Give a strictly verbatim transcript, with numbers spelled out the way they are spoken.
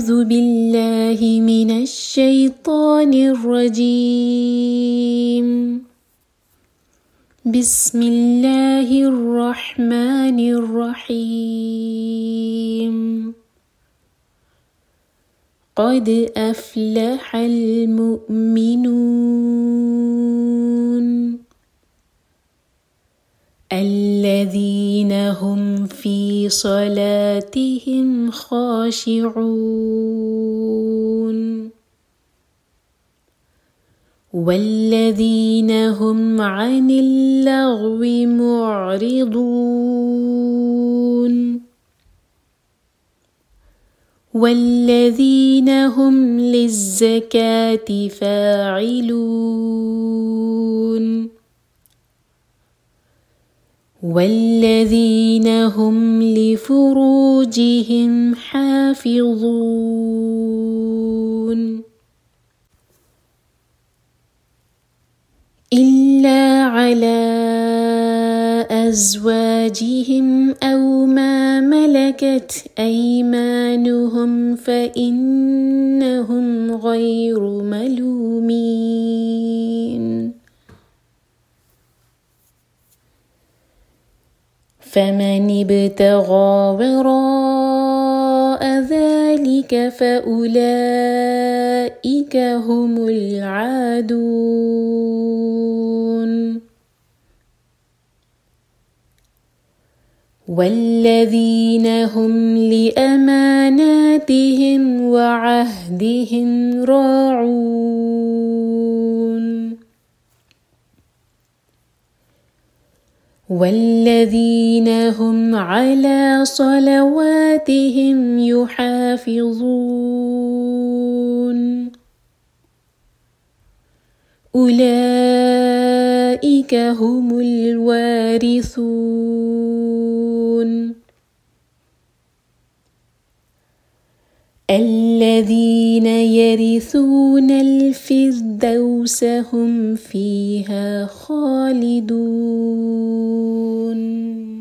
أعوذ بالله من الشيطان الرجيم. بسم الله الرحمن الرحيم. قد أفلح المؤمنون الذين هم في صلاتهم خاشعون والذين هم عن اللغو معرضون والذين هم للزكاة فاعلون والذين هم لفروجهم حافظون إلا على أزواجهم أو ما ملكت أيمانهم فإنهم غير ملومين. فمن ابتغى وراء ذلك فأولئك هم العادون والذين هم لأماناتهم وعهدهم راعون والذين هم على صلواتهم يحافظون أولئك هم الوارثون الذين يرثون الفردوس هم فيها خالدون.